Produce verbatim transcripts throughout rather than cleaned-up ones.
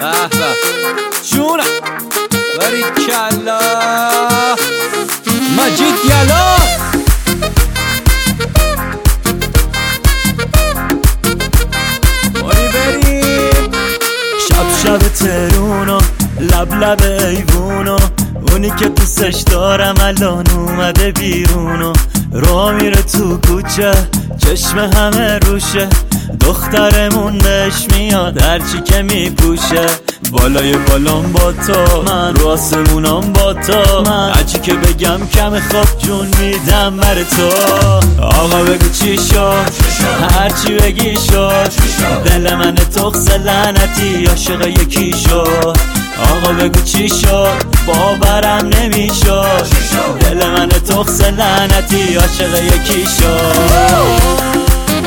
به به جونم باریکلا مجید یلا باری بریم شب شب ترونو لب لب ایوونو اونی که دوستش دارم الان اومده بیرونو رو میره تو کوچه چشم همه روشه دخترمون بهش میاد هرچی که میپوشه بالای بالام با تو من رو آسمونام با تو من هرچی که بگم کم خواب جون میدم بر تو آقا بگو چی شد هرچی بگی شد دل من تخص لعنتی عاشق یکی شد آقا بگو چی شد باورم نمیشد دل من تخص لعنتی عاشق یکی شد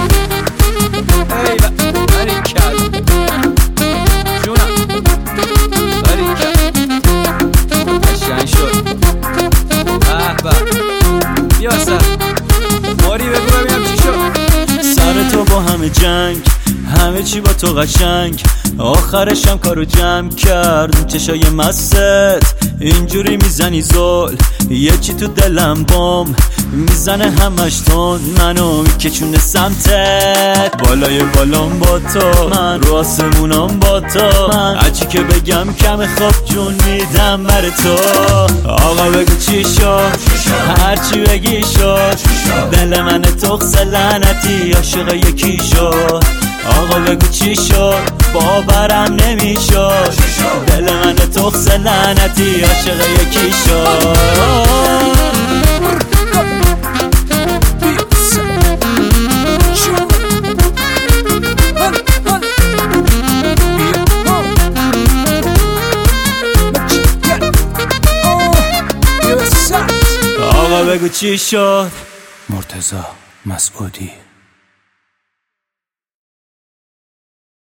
سر تو با همه جنگ همه چی با تو قشنگ آخرشم کارو جمع کرد چشای مست اینجوری میزنی زل یه چی تو دلم بام میزنه همش تون منو میکشونه سمتت بالای بالام با تو من رو آسمونام با تو من هرچی که بگم کم خواب جون میدم بر تو آقا بگو چی شد هرچی بگی شد دل من تخص لعنتی عاشق یکی شد آقا بگو چی شد باورم نمیشد دل من تخص لعنتی عاشق یکی شد آقا بگو چی شد مرتضی مسعودی